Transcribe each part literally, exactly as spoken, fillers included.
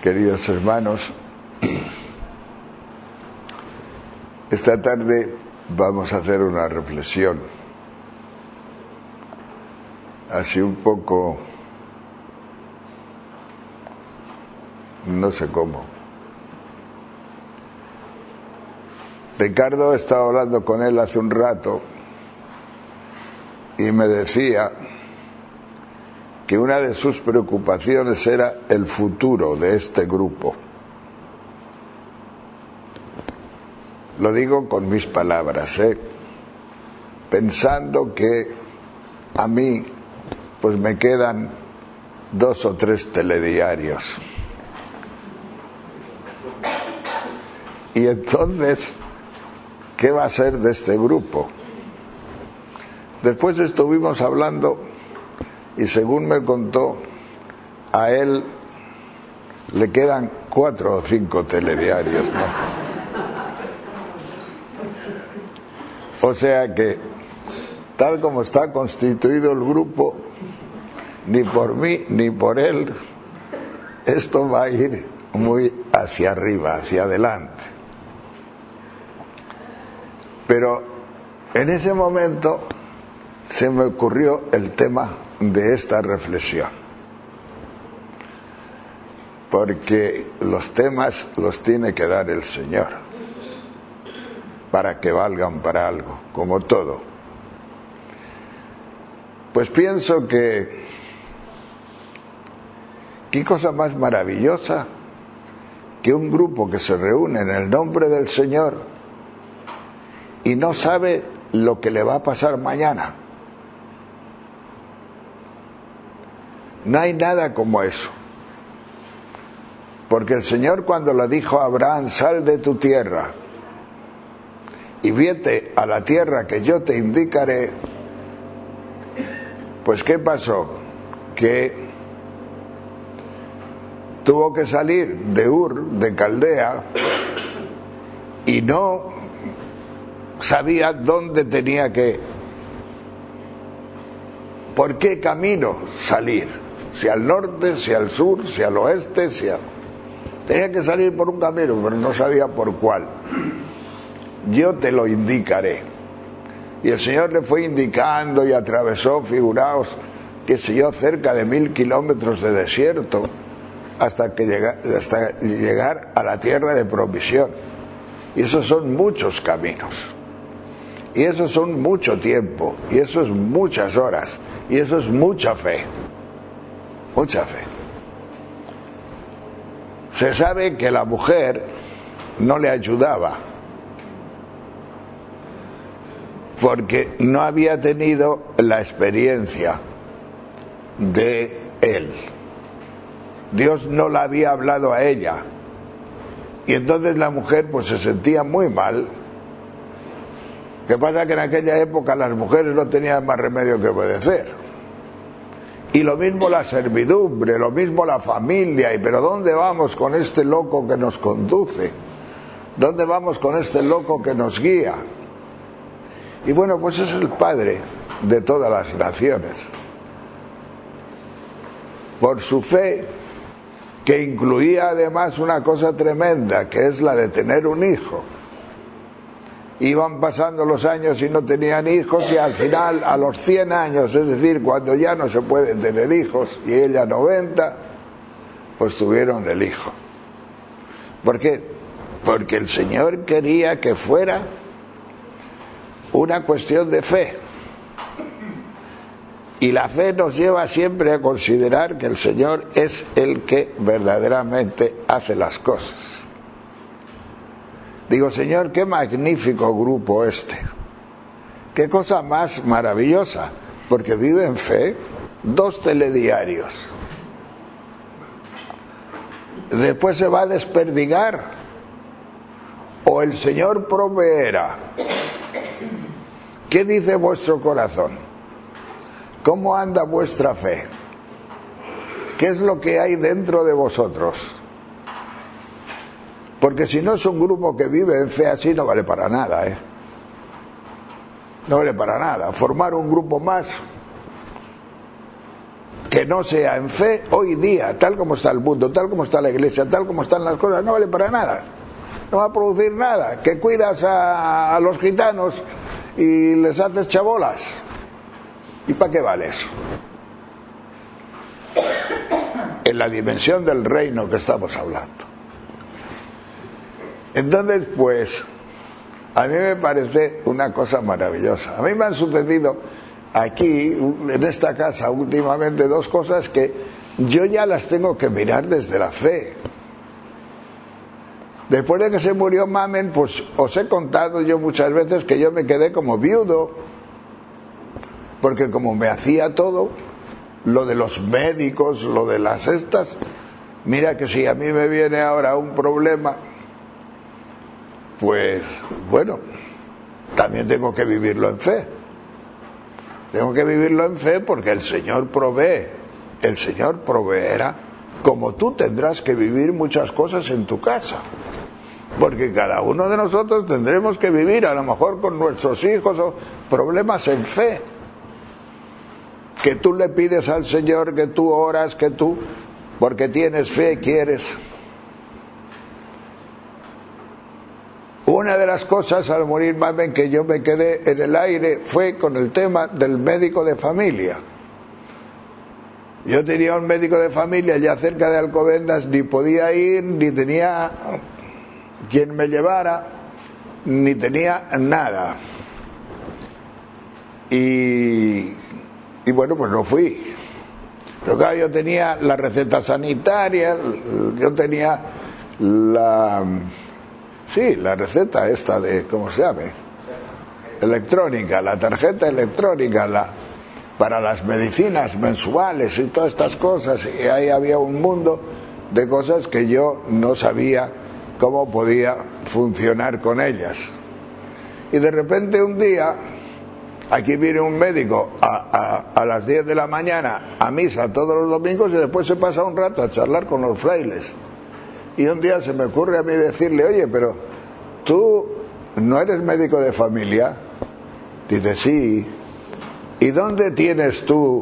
Queridos hermanos, esta tarde vamos a hacer una reflexión, así un poco, no sé cómo. Ricardo, estaba hablando con él hace un rato y me decía que una de sus preocupaciones era el futuro de este grupo. Lo digo con mis palabras, ¿eh? Pensando que a mí pues me quedan dos o tres telediarios. Y entonces, ¿qué va a ser de este grupo? Después estuvimos hablando y según me contó, a él le quedan cuatro o cinco telediarios, ¿no? O sea que, tal como está constituido el grupo, ni por mí ni por él, esto va a ir muy hacia arriba, hacia adelante. Pero en ese momento se me ocurrió el tema de esta reflexión, porque los temas los tiene que dar el Señor para que valgan para algo, como todo. Pues pienso que qué cosa más maravillosa que un grupo que se reúne en el nombre del Señor y no sabe lo que le va a pasar mañana. No hay nada como eso. Porque el Señor, cuando le dijo a Abraham, sal de tu tierra y vete a la tierra que yo te indicaré, pues ¿qué pasó? Que tuvo que salir de Ur, de Caldea, y no sabía dónde tenía que, por qué camino salir. Si al norte, si al sur, si al oeste, si al... Tenía que salir por un camino, pero no sabía por cuál. Yo te lo indicaré. Y el Señor le fue indicando y atravesó, figuraos, qué sé yo, cerca de mil kilómetros de desierto hasta, que llega, hasta llegar a la tierra de provisión. Y esos son muchos caminos. Y eso son mucho tiempo. Y eso es muchas horas. Y eso es mucha fe. Mucha fe. Se sabe que la mujer no le ayudaba porque no había tenido la experiencia de él. Dios no la había hablado a ella. Y entonces la mujer pues se sentía muy mal. ¿Qué pasa? Que en aquella época las mujeres no tenían más remedio que obedecer. Y lo mismo la servidumbre, lo mismo la familia. ¿Y pero dónde vamos con este loco que nos conduce? ¿Dónde vamos con este loco que nos guía? Y bueno, pues es el Padre de todas las naciones. Por su fe, que incluía además una cosa tremenda, que es la de tener un hijo. Iban pasando los años y no tenían hijos, y al final, a los cien años, es decir, cuando ya no se pueden tener hijos, y ella noventa, pues tuvieron el hijo. ¿Por qué? Porque el Señor quería que fuera una cuestión de fe. Y la fe nos lleva siempre a considerar que el Señor es el que verdaderamente hace las cosas. Digo, Señor, qué magnífico grupo este. Qué cosa más maravillosa, porque vive en fe. Dos telediarios. Después se va a desperdigar. O el Señor proveerá. ¿Qué dice vuestro corazón? ¿Cómo anda vuestra fe? ¿Qué es lo que hay dentro de vosotros? Porque si no es un grupo que vive en fe así, no vale para nada, ¿eh? No vale para nada. Formar un grupo más que no sea en fe hoy día, tal como está el mundo, tal como está la iglesia, tal como están las cosas, no vale para nada. No va a producir nada. Que cuidas a, a los gitanos y les haces chabolas. ¿Y para qué vale eso? En la dimensión del reino que estamos hablando. Entonces, pues, a mí me parece una cosa maravillosa. A mí me han sucedido aquí, en esta casa, últimamente dos cosas que yo ya las tengo que mirar desde la fe. Después de que se murió Mamen, pues os he contado yo muchas veces que yo me quedé como viudo, porque como me hacía todo, lo de los médicos, lo de las estas, mira que si a mí me viene ahora un problema, pues bueno, también tengo que vivirlo en fe. Tengo que vivirlo en fe porque el Señor provee, el Señor proveerá, como tú tendrás que vivir muchas cosas en tu casa. Porque cada uno de nosotros tendremos que vivir, a lo mejor con nuestros hijos, o problemas en fe. Que tú le pides al Señor, que tú oras, que tú, porque tienes fe, quieres. Una de las cosas al morir Mamen que yo me quedé en el aire fue con el tema del médico de familia. Yo tenía un médico de familia ya cerca de Alcobendas, ni podía ir, ni tenía quien me llevara, ni tenía nada. Y, y bueno, pues no fui. Pero claro, yo tenía la receta sanitaria, yo tenía la... Sí, la receta esta de, ¿cómo se llama? Electrónica, la tarjeta electrónica, la, para las medicinas mensuales y todas estas cosas. Y ahí había un mundo de cosas que yo no sabía cómo podía funcionar con ellas. Y de repente un día, aquí viene un médico a, a, a las diez de la mañana a misa todos los domingos y después se pasa un rato a charlar con los frailes. Y un día se me ocurre a mí decirle, oye, pero tú no eres médico de familia. Dice, sí. ¿Y dónde tienes tú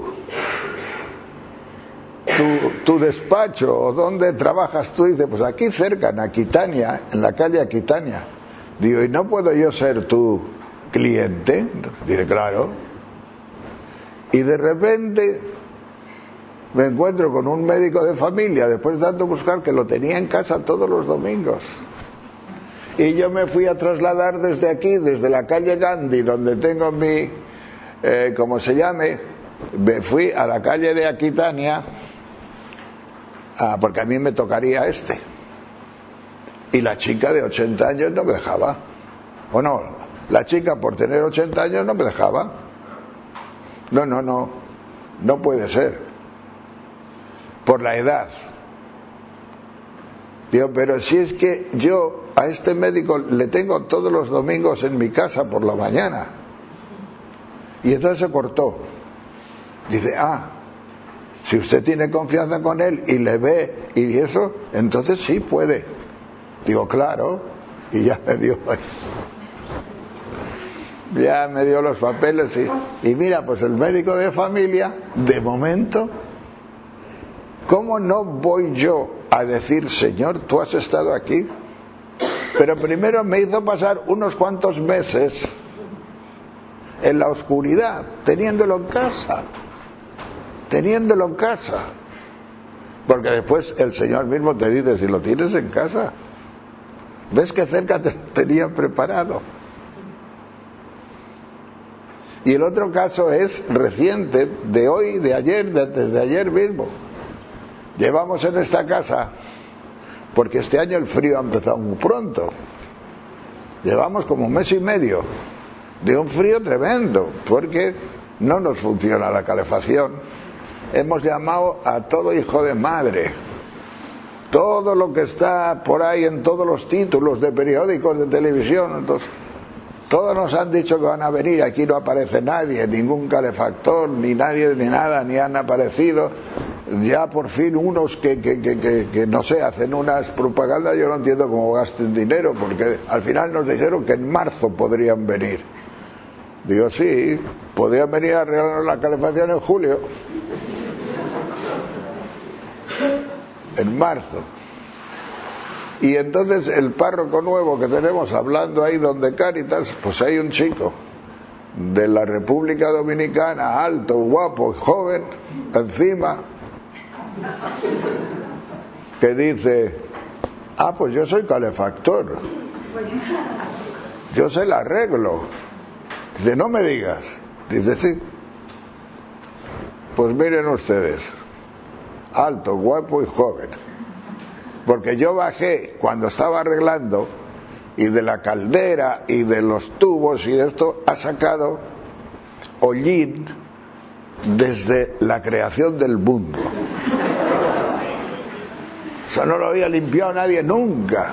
tu, tu despacho? ¿O dónde trabajas tú? Dice, pues aquí cerca, en Aquitania, en la calle Aquitania. Digo, ¿y no puedo yo ser tu cliente? Dice, claro. Y de repente me encuentro con un médico de familia, después de tanto buscar, que lo tenía en casa todos los domingos. Y yo me fui a trasladar desde aquí, desde la calle Gandhi, donde tengo mi, eh, como se llame, me fui a la calle de Aquitania, ah, porque a mí me tocaría este. Y la chica de ochenta años no me dejaba. Bueno, la chica por tener ochenta años no me dejaba. No, no, no, no puede ser. Por la edad. Digo, pero si es que yo a este médico le tengo todos los domingos en mi casa por la mañana. Y entonces se cortó. Dice, ah, si usted tiene confianza con él y le ve y eso, entonces sí puede. Digo, claro. Y ya me dio ya me dio los papeles y, y mira, pues el médico de familia, de momento, ¿cómo no voy yo a decir, Señor, tú has estado aquí? Pero primero me hizo pasar unos cuantos meses en la oscuridad, teniéndolo en casa, teniéndolo en casa. Porque después el Señor mismo te dice, si lo tienes en casa, ves que cerca te lo tenían preparado. Y el otro caso es reciente, de hoy, de ayer, de, desde ayer mismo. Llevamos en esta casa, porque este año el frío ha empezado muy pronto, llevamos como un mes y medio de un frío tremendo, porque no nos funciona la calefacción. Hemos llamado a todo hijo de madre, todo lo que está por ahí en todos los títulos de periódicos, de televisión, entonces todos nos han dicho que van a venir, aquí no aparece nadie, ningún calefactor, ni nadie, ni nada, ni han aparecido. Ya por fin unos que, que, que, que, que no sé, hacen unas propagandas, yo no entiendo cómo gasten dinero, porque al final nos dijeron que en marzo podrían venir. Digo, sí, podrían venir a arreglarnos la calefacción en julio. en marzo. Y entonces el párroco nuevo que tenemos hablando ahí donde Cáritas, pues hay un chico de la República Dominicana, alto, guapo, joven, encima, que dice: ah, pues yo soy calefactor, yo sé el arreglo. Dice: no me digas. Dice: sí. Pues miren ustedes, alto, guapo y joven, porque yo bajé cuando estaba arreglando, y de la caldera y de los tubos y de esto ha sacado hollín desde la creación del mundo. Eso no lo había limpiado nadie nunca.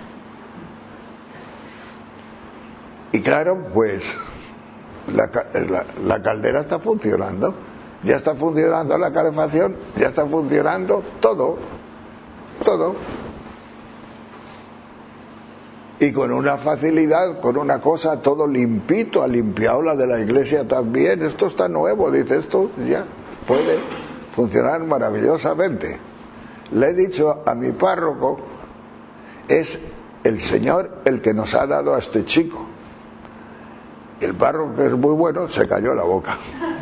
Y claro, pues la, la, la caldera está funcionando, ya está funcionando la calefacción, ya está funcionando todo, todo. Y con una facilidad, con una cosa, todo limpito, ha limpiado la de la iglesia también. Esto está nuevo, dice, esto ya puede funcionar maravillosamente. Le he dicho a mi párroco: es el Señor el que nos ha dado a este chico. El párroco, que es muy bueno, se cayó la boca.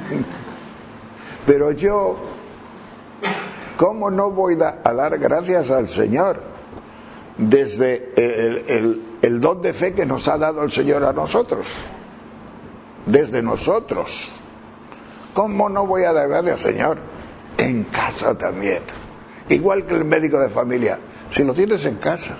Pero yo, ¿cómo no voy a dar gracias al Señor desde el, el, el don de fe que nos ha dado el Señor a nosotros? Desde nosotros. ¿Cómo no voy a dar gracias al Señor? En casa también. Igual que el médico de familia, si lo tienes en casa.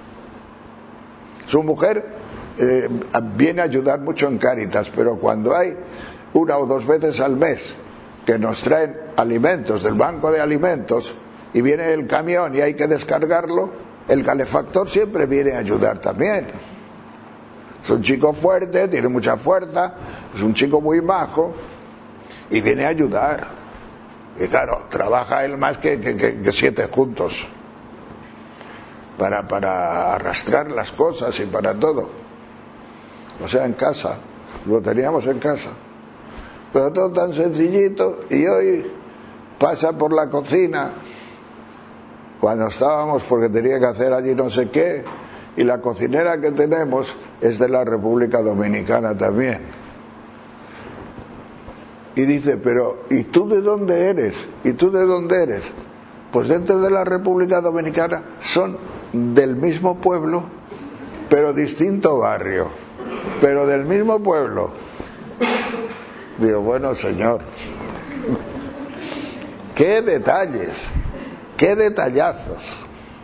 Su mujer eh, viene a ayudar mucho en Cáritas, pero cuando hay una o dos veces al mes que nos traen alimentos del banco de alimentos y viene el camión y hay que descargarlo, el calefactor siempre viene a ayudar también. Es un chico fuerte, tiene mucha fuerza, es un chico muy majo y viene a ayudar. Y claro, trabaja él más que, que, que, que siete juntos para, para arrastrar las cosas y para todo. O sea, en casa, lo teníamos en casa. Pero todo tan sencillito, y hoy pasa por la cocina cuando estábamos, porque tenía que hacer allí no sé qué, y la cocinera que tenemos es de la República Dominicana también. Y dice: pero ¿y tú de dónde eres? ¿Y tú de dónde eres? Pues dentro de la República Dominicana son del mismo pueblo, pero distinto barrio, pero del mismo pueblo. Digo: bueno, Señor, qué detalles, qué detallazos.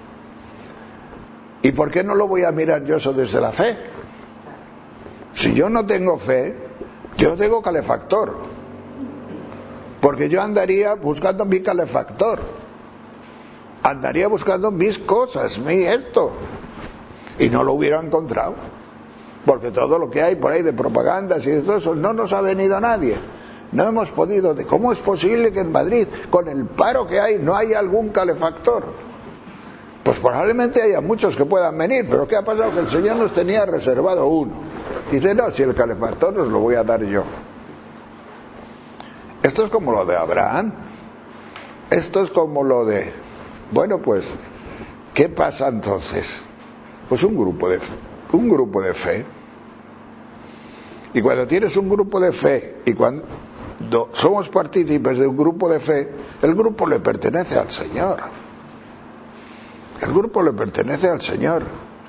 ¿Y por qué no lo voy a mirar yo eso desde la fe? Si yo no tengo fe, yo no tengo calefactor, porque yo andaría buscando mi calefactor, andaría buscando mis cosas, mi esto, y no lo hubiera encontrado, porque todo lo que hay por ahí de propagandas y de todo eso no nos ha venido a nadie. No hemos podido. ¿Cómo es posible que en Madrid, con el paro que hay, no haya algún calefactor? Pues probablemente haya muchos que puedan venir, pero ¿qué ha pasado? Que el Señor nos tenía reservado uno. Dice: no, si el calefactor os lo voy a dar yo. Esto es como lo de Abraham. Esto es como lo de... Bueno, pues, ¿qué pasa entonces? Pues un grupo de un grupo de fe. Y cuando tienes un grupo de fe, y cuando somos partícipes de un grupo de fe, el grupo le pertenece al Señor. El grupo le pertenece al Señor.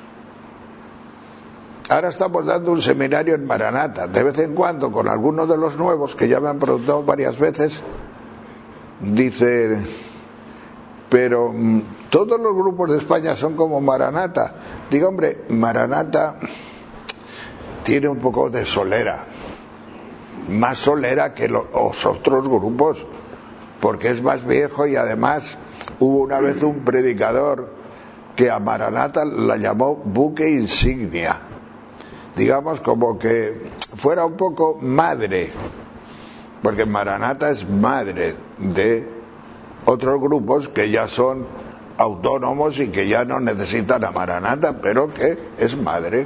Ahora estamos dando un seminario en Maranata, de vez en cuando, con algunos de los nuevos, que ya me han preguntado varias veces. Dice: pero todos los grupos de España son como Maranata. Digo: hombre, Maranata tiene un poco de solera, más solera que los otros grupos, porque es más viejo, y además hubo una vez un predicador que a Maranata la llamó buque insignia, digamos, como que fuera un poco madre, porque Maranata es madre de otros grupos que ya son autónomos y que ya no necesitan a Maranata, pero que es madre.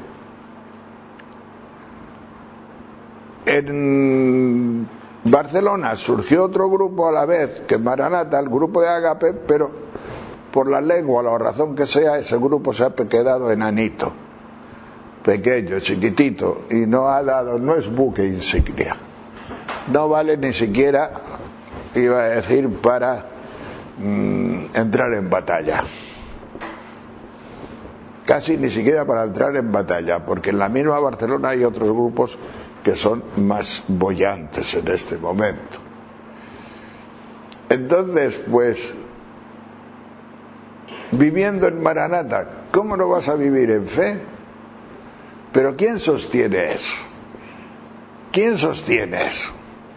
En Barcelona surgió otro grupo a la vez que Maranata, el grupo de Agape, pero por la lengua o la razón que sea, ese grupo se ha quedado enanito, pequeño, chiquitito, y no ha dado, no es buque insignia, no vale ni siquiera, iba a decir, para mmm, entrar en batalla, casi ni siquiera para entrar en batalla, porque en la misma Barcelona hay otros grupos que son más bollantes en este momento. Entonces, pues, viviendo en Maranata, ¿cómo no vas a vivir en fe? Pero ¿quién sostiene eso? ¿Quién sostiene eso?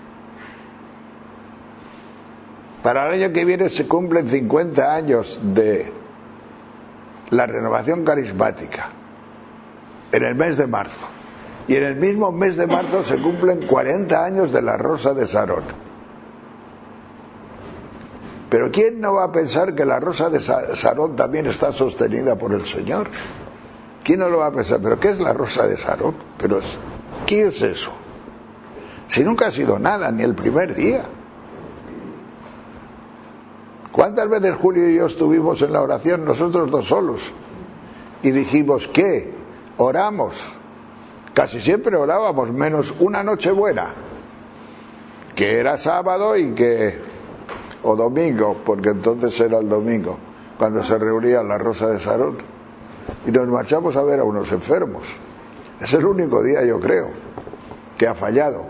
Para el año que viene se cumplen cincuenta años de la renovación carismática, en el mes de marzo. Y en el mismo mes de marzo se cumplen cuarenta años de la Rosa de Sarón. Pero ¿quién no va a pensar que la Rosa de Sarón también está sostenida por el Señor? ¿Quién no lo va a pensar? ¿Pero qué es la Rosa de Sarón? ¿Pero qué es eso? Si nunca ha sido nada, ni el primer día. ¿Cuántas veces Julio y yo estuvimos en la oración, nosotros dos solos? Y dijimos, ¿qué? Oramos. Casi siempre orábamos, menos una noche buena, que era sábado y que... o domingo, porque entonces era el domingo, cuando se reunía la Rosa de Sarón. Y nos marchamos a ver a unos enfermos. Es el único día, yo creo, que ha fallado.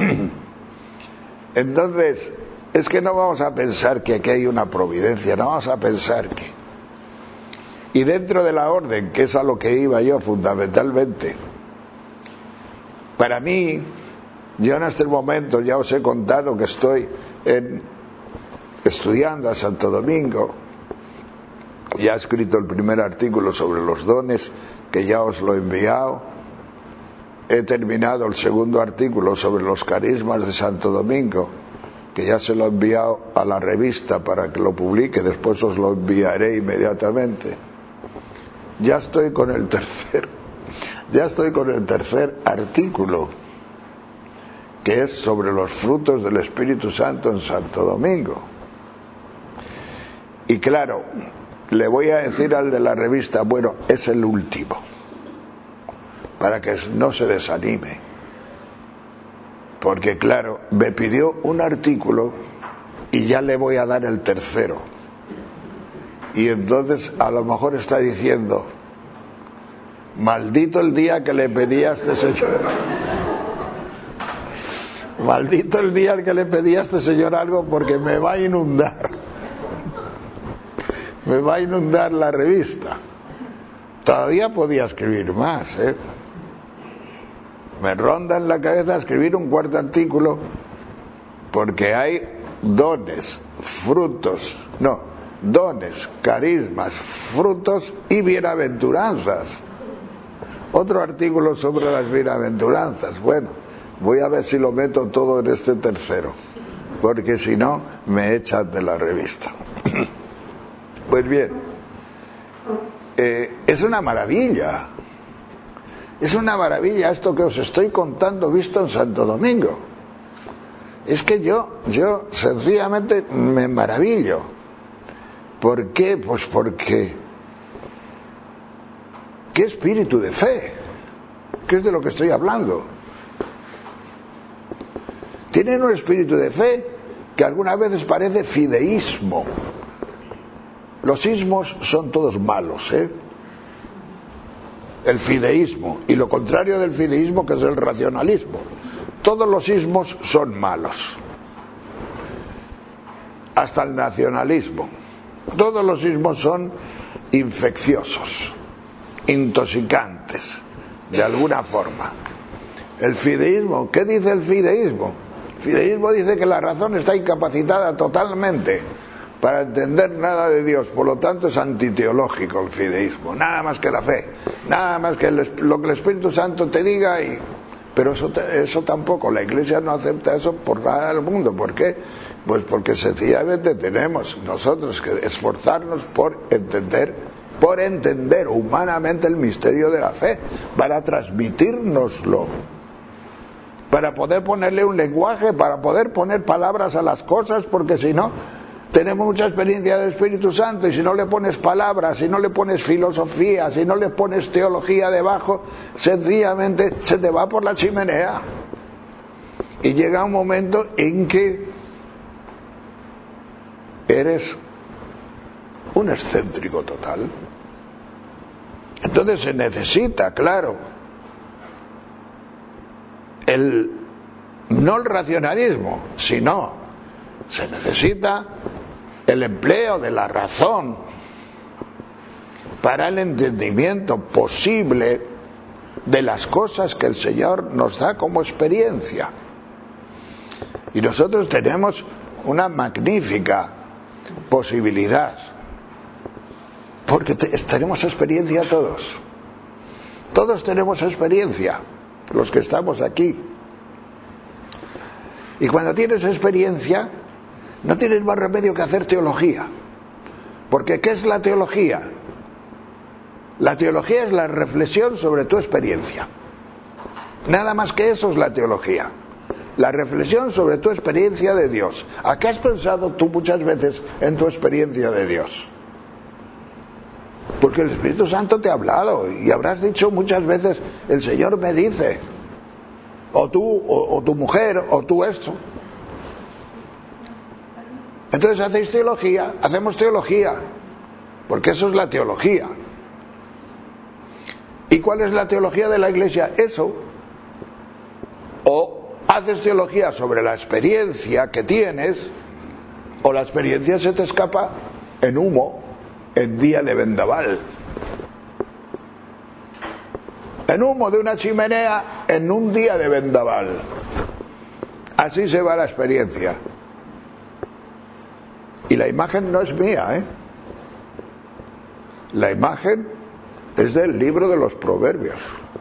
Entonces, es que no vamos a pensar que aquí hay una providencia, no vamos a pensar que... Y dentro de la orden, que es a lo que iba yo fundamentalmente, para mí, yo en este momento ya os he contado que estoy en, estudiando a Santo Domingo, ya he escrito el primer artículo sobre los dones, que ya os lo he enviado, he terminado el segundo artículo sobre los carismas de Santo Domingo, que ya se lo he enviado a la revista para que lo publique, después os lo enviaré inmediatamente. Ya estoy con el tercer, ya estoy con el tercer artículo, que es sobre los frutos del Espíritu Santo en Santo Domingo. Y claro, le voy a decir al de la revista, bueno, es el último, para que no se desanime, porque claro, me pidió un artículo y ya le voy a dar el tercero, y entonces a lo mejor está diciendo, maldito el día que le pedí a este señor, maldito el día que le pedí a este señor algo, porque me va a inundar, me va a inundar la revista. Todavía podía escribir más, ¿eh? Me ronda en la cabeza escribir un cuarto artículo, porque hay dones, frutos, no, dones, carismas, frutos y bienaventuranzas. Otro artículo sobre las bienaventuranzas. Bueno, voy a ver si lo meto todo en este tercero, porque si no me echan de la revista. Pues bien, eh, es una maravilla. Es una maravilla esto que os estoy contando visto en Santo Domingo. Es que yo, yo sencillamente me maravillo. ¿Por qué? Pues porque... ¿qué espíritu de fe? ¿Qué es de lo que estoy hablando? Tienen un espíritu de fe que algunas veces parece fideísmo. Los ismos son todos malos, ¿eh? El fideísmo, y lo contrario del fideísmo, que es el racionalismo. Todos los ismos son malos, hasta el nacionalismo. Todos los ismos son infecciosos, intoxicantes, de alguna forma. El fideísmo, ¿qué dice el fideísmo? El fideísmo dice que la razón está incapacitada totalmente para entender nada de Dios, por lo tanto es antiteológico el fideísmo, nada más que la fe, nada más que el, lo que el Espíritu Santo te diga, y, pero eso, eso tampoco, la Iglesia no acepta eso por nada del mundo. ¿Por qué? Pues porque sencillamente tenemos nosotros que esforzarnos por entender, por entender humanamente el misterio de la fe, para transmitírnoslo, para poder ponerle un lenguaje, para poder poner palabras a las cosas, porque si no, Tenemos mucha experiencia del Espíritu Santo, y si no le pones palabras, si no le pones filosofía, si no le pones teología debajo, sencillamente se te va por la chimenea. Y llega un momento en que eres un excéntrico total. Entonces se necesita, claro, el no el racionalismo, sino se necesita el empleo de la razón para el entendimiento posible de las cosas que el Señor nos da como experiencia. Y nosotros tenemos una magnífica posibilidad, porque te, tenemos experiencia todos. Todos tenemos experiencia, los que estamos aquí. Y cuando tienes experiencia, no tienes más remedio que hacer teología. Porque ¿qué es la teología? La teología es la reflexión sobre tu experiencia. Nada más que eso es la teología. La reflexión sobre tu experiencia de Dios. ¿A qué has pensado tú muchas veces en tu experiencia de Dios? Porque el Espíritu Santo te ha hablado y habrás dicho muchas veces, el Señor me dice, o tú, o, o tu mujer, o tú esto. Entonces hacéis teología, hacemos teología, porque eso es la teología. ¿Y cuál es la teología de la Iglesia? Eso. O haces teología sobre la experiencia que tienes, o la experiencia se te escapa en humo, en día de vendaval. En humo de una chimenea, en un día de vendaval. Así se va la experiencia. Y la imagen no es mía, ¿eh? La imagen es del libro de los Proverbios.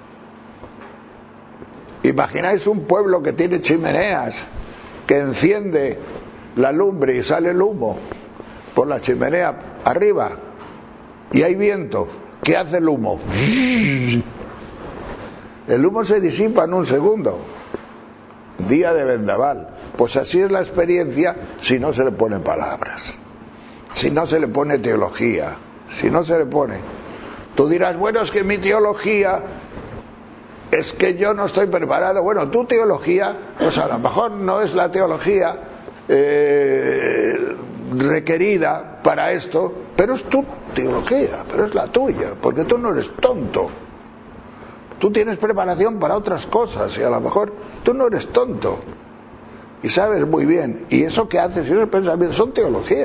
Imagináis un pueblo que tiene chimeneas, que enciende la lumbre y sale el humo por la chimenea arriba, y hay viento. ¿Qué hace el humo? El humo se disipa en un segundo. Día de vendaval. Pues así es la experiencia si no se le ponen palabras, si no se le pone teología, si no se le pone. Tú dirás, bueno, es que mi teología, es que yo no estoy preparado. Bueno, tu teología, pues a lo mejor no es la teología eh, requerida para esto, pero es tu teología, pero es la tuya, porque tú no eres tonto. Tú tienes preparación para otras cosas y a lo mejor tú no eres tonto y sabes muy bien, y eso que haces y esos pensamientos son teología.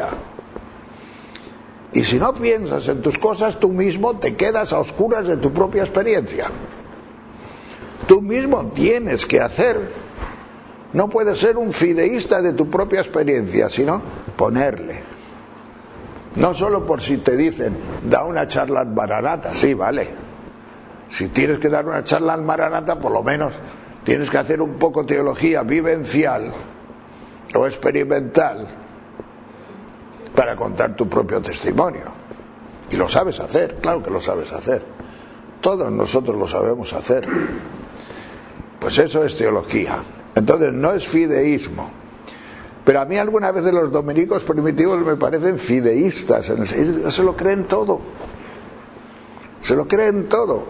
Y si no piensas en tus cosas, tú mismo te quedas a oscuras de tu propia experiencia. Tú mismo tienes que hacer, no puedes ser un fideísta de tu propia experiencia, sino ponerle. No solo por si te dicen, da una charla en Maranata, sí, vale. Si tienes que dar una charla en Maranata, por lo menos tienes que hacer un poco teología vivencial o experimental para contar tu propio testimonio. Y lo sabes hacer, claro que lo sabes hacer. Todos nosotros lo sabemos hacer. Pues eso es teología. Entonces no es fideísmo. Pero a mí algunas veces los dominicos primitivos me parecen fideístas. Se lo creen todo. Se lo creen todo.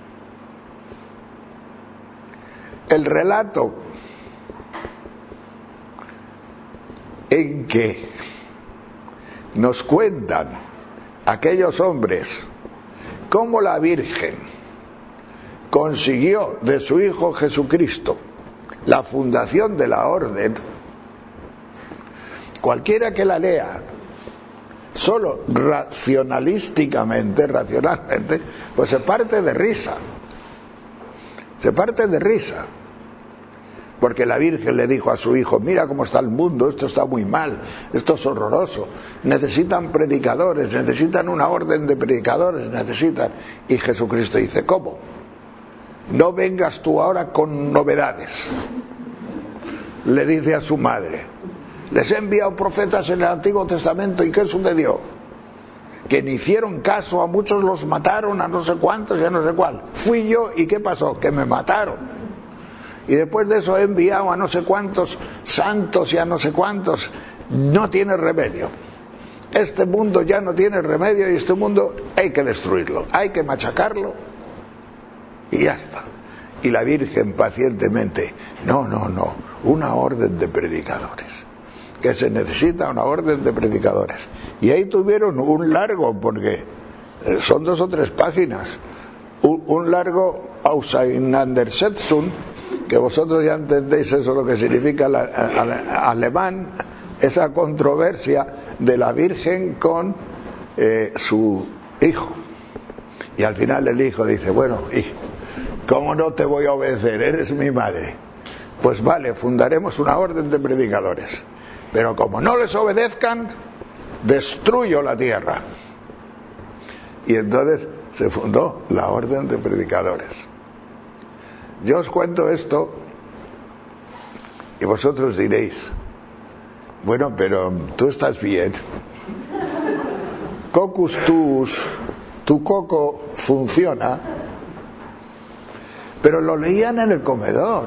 El relato en que nos cuentan aquellos hombres cómo la Virgen consiguió de su Hijo Jesucristo la fundación de la orden, cualquiera que la lea solo racionalísticamente, racionalmente, pues se parte de risa, se parte de risa. Porque la Virgen le dijo a su hijo, mira cómo está el mundo, esto está muy mal, esto es horroroso, necesitan predicadores, necesitan una orden de predicadores, necesitan. Y Jesucristo dice, ¿cómo? No vengas tú ahora con novedades. Le dice a su madre, les he enviado profetas en el Antiguo Testamento, ¿y qué sucedió? Que ni hicieron caso, a muchos los mataron, a no sé cuántos y a no sé cuál. Fui yo, ¿y qué pasó? Que me mataron. Y después de eso he enviado a no sé cuántos santos y a no sé cuántos, no tiene remedio. Este mundo ya no tiene remedio y este mundo hay que destruirlo, hay que machacarlo y ya está. Y la Virgen pacientemente, no, no, no, una orden de predicadores, que se necesita una orden de predicadores. Y ahí tuvieron un largo, porque son dos o tres páginas, un, un largo Auseinandersetzung, que vosotros ya entendéis eso lo que significa la, a, a, alemán, esa controversia de la Virgen con eh, su hijo. Y al final el hijo dice, bueno, hijo, ¿cómo no te voy a obedecer? Eres mi madre. Pues vale, fundaremos una orden de predicadores, pero como no les obedezcan, destruyo la tierra. Y entonces se fundó la orden de predicadores. Yo os cuento esto y vosotros diréis, bueno, pero tú estás bien, cocus tuus, tu coco funciona, pero lo leían en el comedor.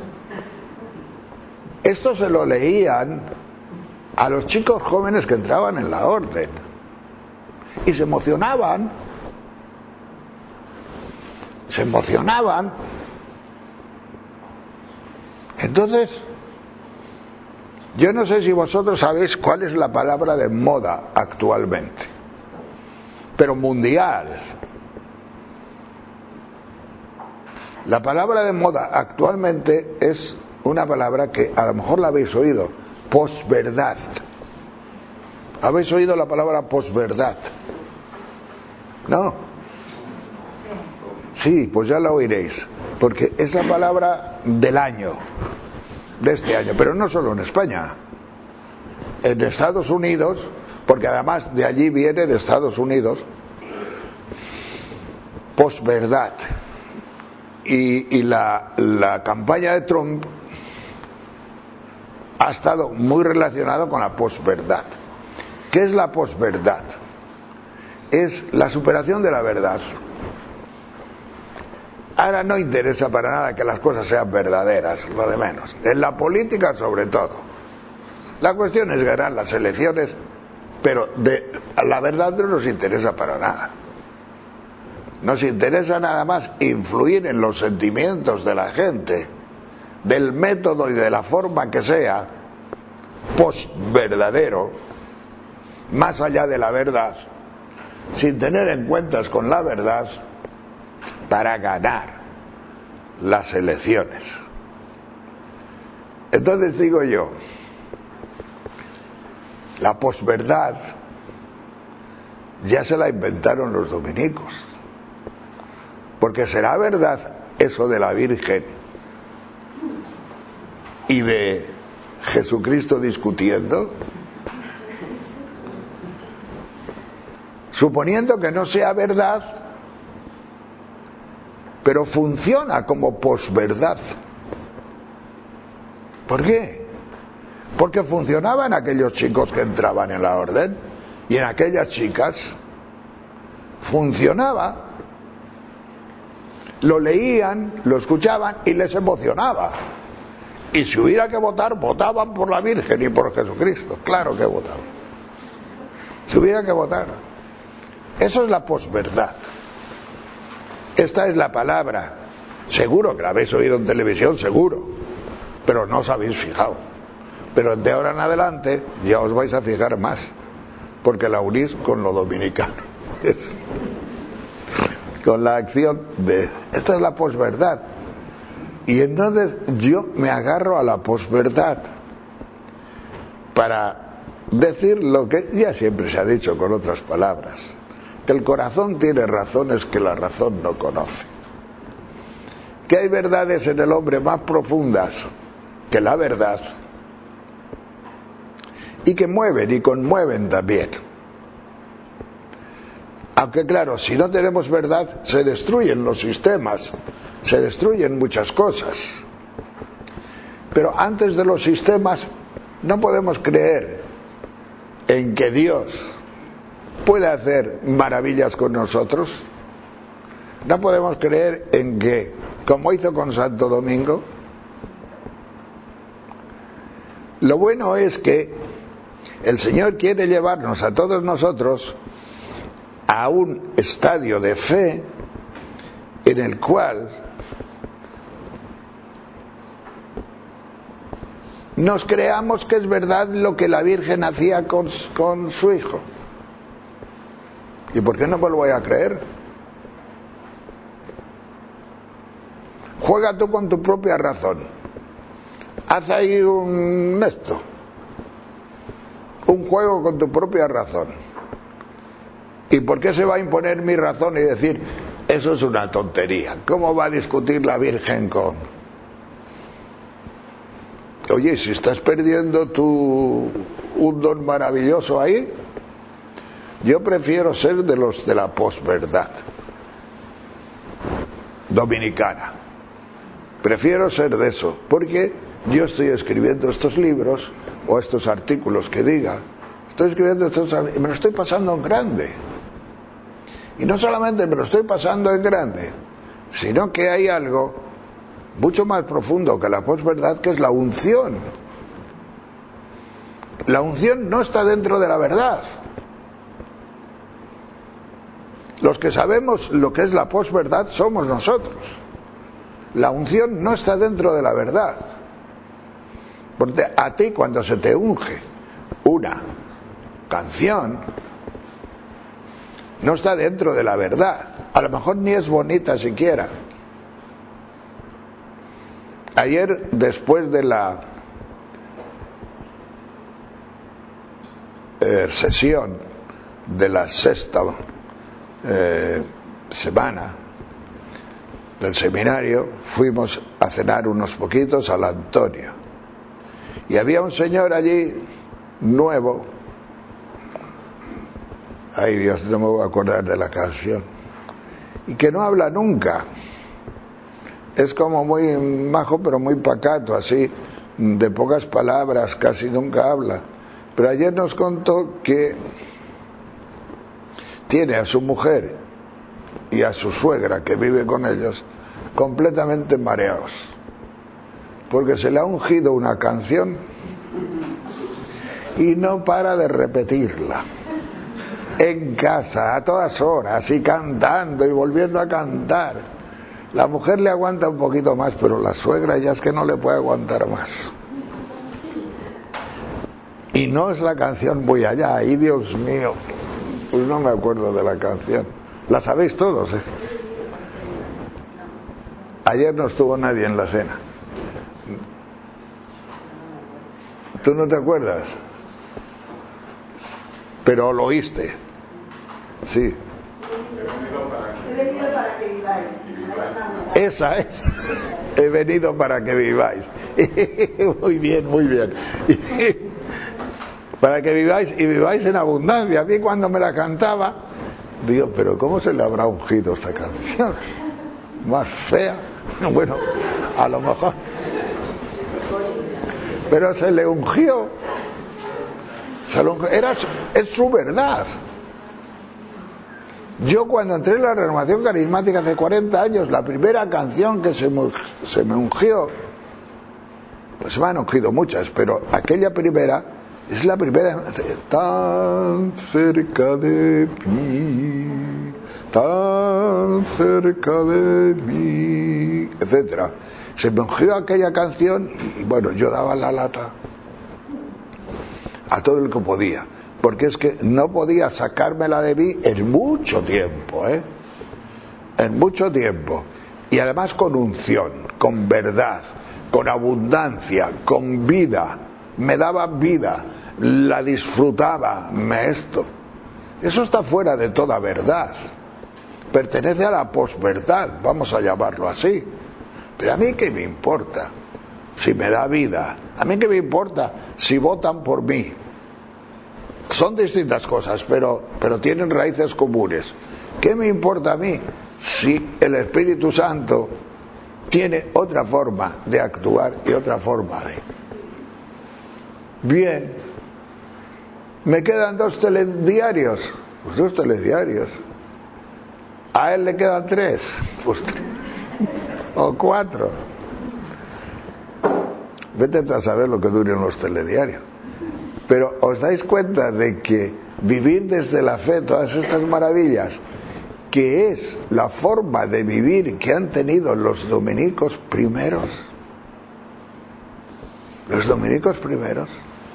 Esto se lo leían a los chicos jóvenes que entraban en la orden y se emocionaban, se emocionaban. Entonces, yo no sé si vosotros sabéis cuál es la palabra de moda actualmente, pero mundial. La palabra de moda actualmente es una palabra que a lo mejor la habéis oído, posverdad. ¿Habéis oído la palabra posverdad? ¿No? Sí, pues ya la oiréis, porque es la palabra del año, de este año, pero no solo en España, en Estados Unidos, porque además de allí viene de Estados Unidos, posverdad. Y, y la, la campaña de Trump ha estado muy relacionado con la posverdad. ¿Qué es la posverdad? Es la superación de la verdad. Ahora no interesa para nada que las cosas sean verdaderas, lo de menos. En la política sobre todo. La cuestión es ganar las elecciones, pero de, la verdad no nos interesa para nada. Nos interesa nada más influir en los sentimientos de la gente, del método y de la forma que sea, post-verdadero, más allá de la verdad, sin tener en cuentas con la verdad, para ganar las elecciones. Entonces digo yo, la posverdad ya se la inventaron los dominicos. Porque será verdad eso de la Virgen y de Jesucristo discutiendo, suponiendo que no sea verdad, pero funciona como posverdad. ¿Por qué? Porque funcionaba en aquellos chicos que entraban en la orden y en aquellas chicas funcionaba. Lo leían, lo escuchaban y les emocionaba. Y si hubiera que votar, votaban por la Virgen y por Jesucristo. Claro que votaban. Si hubiera que votar. Eso es la posverdad. Esta es la palabra. Seguro que la habéis oído en televisión, seguro. Pero no os habéis fijado. Pero de ahora en adelante ya os vais a fijar más. Porque la unís con lo dominicano. Con la acción de... Esta es la posverdad. Y entonces yo me agarro a la posverdad para decir lo que ya siempre se ha dicho con otras palabras, que el corazón tiene razones que la razón no conoce, que hay verdades en el hombre más profundas que la verdad y que mueven y conmueven también. Aunque claro, si no tenemos verdad, se destruyen los sistemas, se destruyen muchas cosas. Pero antes de los sistemas, no podemos creer en que Dios puede hacer maravillas con nosotros. No podemos creer en que, como hizo con Santo Domingo, lo bueno es que El Señor quiere llevarnos a todos nosotros a un estadio de fe en el cual nos creamos que es verdad lo que la Virgen hacía con, con su hijo. ¿Y por qué no me lo voy a creer? Juega tú con tu propia razón. Haz ahí un esto, un juego con tu propia razón. ¿Y por qué se va a imponer mi razón y decir, eso es una tontería? ¿Cómo va a discutir la Virgen con...? Oye, si estás perdiendo tu un don maravilloso ahí, yo prefiero ser de los de la posverdad dominicana. Prefiero ser de eso, porque yo estoy escribiendo estos libros o estos artículos que diga, estoy escribiendo estos y me lo estoy pasando en grande. Y no solamente me lo estoy pasando en grande, sino que hay algo mucho más profundo que la posverdad, que es la unción. La unción no está dentro de la verdad. Los que sabemos lo que es la posverdad somos nosotros. La unción no está dentro de la verdad. Porque a ti, cuando se te unge una canción, no está dentro de la verdad. A lo mejor ni es bonita siquiera. Ayer, después de la eh, sesión de la sexta eh, semana del seminario, fuimos a cenar unos poquitos al Antonio. Y había un señor allí, nuevo, ay Dios, no me voy a acordar de la canción, y que no habla nunca. Es como muy majo, pero muy pacato, así, de pocas palabras, casi nunca habla. Pero ayer nos contó que tiene a su mujer y a su suegra, que vive con ellos, completamente mareados, porque se le ha ungido una canción y no para de repetirla en casa, a todas horas, y cantando y volviendo a cantar. La mujer le aguanta un poquito más, pero la suegra ya es que no le puede aguantar más. Y no es la canción Voy allá, ay Dios mío, pues no me acuerdo de la canción. La sabéis todos, ¿eh? Ayer no estuvo nadie en la cena. ¿Tú no te acuerdas? Pero lo oíste. Sí. He venido para que viváis. Esa es. He venido para que viváis. Muy bien, muy bien. Para que viváis y viváis en abundancia. A mí cuando me la cantaba, digo, pero ¿cómo se le habrá ungido esta canción? Más fea. Bueno, a lo mejor. Pero se le ungió. Se le ungió. Era, es su verdad. Yo cuando entré en la renovación carismática hace cuarenta años, la primera canción que se me, se me ungió, pues se me han ungido muchas, pero aquella primera es la primera. Tan cerca de mí, tan cerca de mí, etcétera. Se me ungió aquella canción y bueno, yo daba la lata a todo el que podía, porque es que no podía sacármela de mí en mucho tiempo, ¿eh? En mucho tiempo. Y además con unción, con verdad, con abundancia, con vida. Me daba vida, la disfrutaba, me esto. Eso está fuera de toda verdad. Pertenece a la posverdad, vamos a llamarlo así. Pero a mí qué me importa si me da vida. A mí qué me importa si votan por mí. Son distintas cosas, pero, pero tienen raíces comunes. ¿Qué me importa a mí si el Espíritu Santo tiene otra forma de actuar y otra forma de... Bien, me quedan dos telediarios, pues dos telediarios. A él le quedan tres, pues tres, o cuatro. Vete a saber lo que duren los telediarios. Pero ¿os dais cuenta de que vivir desde la fe todas estas maravillas, que es la forma de vivir que han tenido los dominicos primeros? Los dominicos primeros.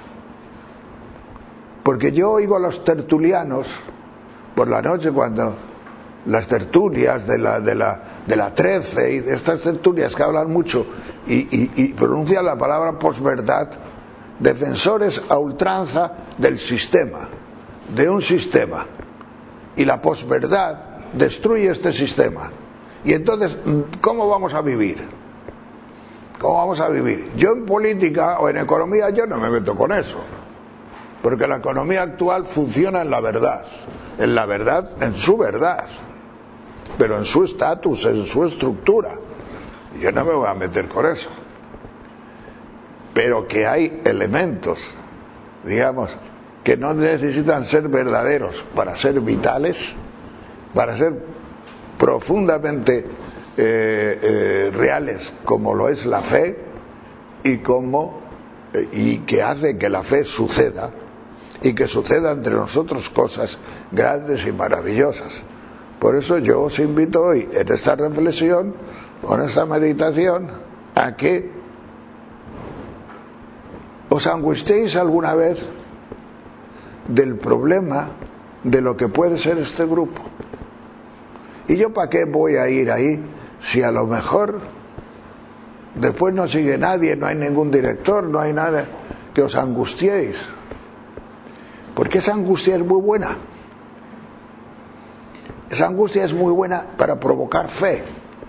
Porque yo oigo a los tertulianos por la noche, cuando las tertulias de la, de la, de la trece y de estas tertulias que hablan mucho y, y, y pronuncian la palabra posverdad, defensores a ultranza del sistema, de un sistema, y la posverdad destruye este sistema. Y entonces, ¿cómo vamos a vivir? ¿Cómo vamos a vivir? Yo en política o en economía yo no me meto con eso, porque la economía actual funciona en la verdad, en la verdad, en su verdad, pero en su estatus, en su estructura. Yo no me voy a meter con eso. Pero que hay elementos, digamos, que no necesitan ser verdaderos para ser vitales, para ser profundamente eh, eh, reales, como lo es la fe, y como eh, y que hace que la fe suceda, y que suceda entre nosotros cosas grandes y maravillosas. Por eso yo os invito hoy, en esta reflexión, con esta meditación, a que os angustiéis alguna vez del problema de lo que puede ser este grupo. ¿Y yo para qué voy a ir ahí si a lo mejor después no sigue nadie, no hay ningún director, no hay nada? Que os angustiéis, porque esa angustia es muy buena. Esa angustia es muy buena para provocar fe.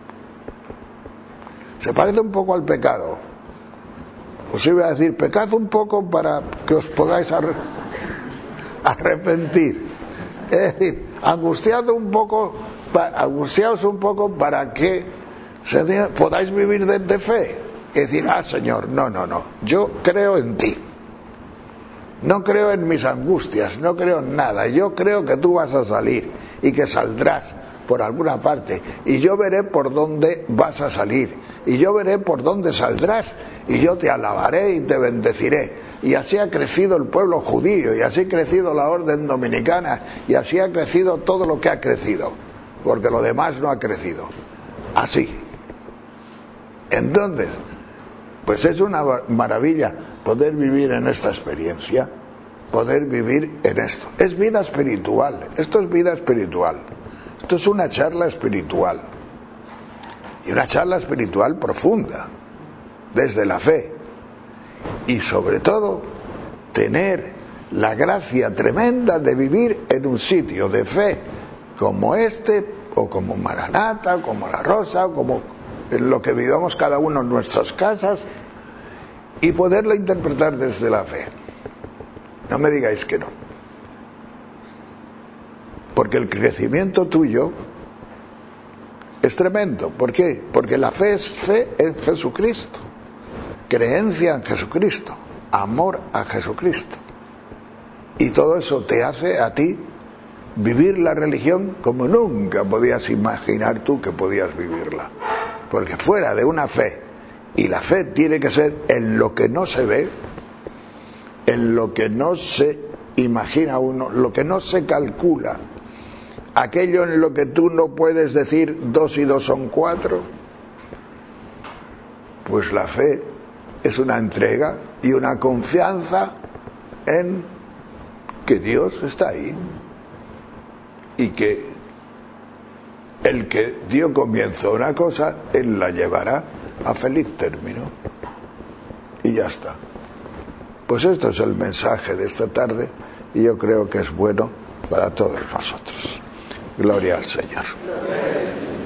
Se parece un poco al pecado. Os iba a decir, pecad un poco para que os podáis arre- arrepentir. Es decir, angustiad un poco, angustiaos un poco para que se de, podáis vivir de, de fe. Es decir, ah, Señor, no, no, no, yo creo en ti. No creo en mis angustias, no creo en nada. Yo creo que tú vas a salir y que saldrás por alguna parte, y yo veré por dónde vas a salir, y yo veré por dónde saldrás, y yo te alabaré y te bendeciré. Y así ha crecido el pueblo judío, y así ha crecido la orden dominicana, y así ha crecido todo lo que ha crecido, porque lo demás no ha crecido. Así. Entonces, pues es una maravilla poder vivir en esta experiencia, poder vivir en esto. Es vida espiritual, esto es vida espiritual. Esto es una charla espiritual, y una charla espiritual profunda, desde la fe, y sobre todo tener la gracia tremenda de vivir en un sitio de fe como este, o como Maranata, como La Rosa, o como en lo que vivamos cada uno en nuestras casas, y poderlo interpretar desde la fe. No me digáis que no. Porque el crecimiento tuyo es tremendo. ¿Por qué? Porque la fe es fe en Jesucristo, creencia en Jesucristo, amor a Jesucristo. Y todo eso te hace a ti vivir la religión como nunca podías imaginar tú que podías vivirla. Porque fuera de una fe, y la fe tiene que ser en lo que no se ve, en lo que no se imagina uno, lo que no se calcula, aquello en lo que tú no puedes decir dos y dos son cuatro, pues la fe es una entrega y una confianza en que Dios está ahí, y que el que dio comienzo a una cosa, Él la llevará a feliz término, y ya está. Pues esto es el mensaje de esta tarde, y yo creo que es bueno para todos nosotros. Gloria al Señor.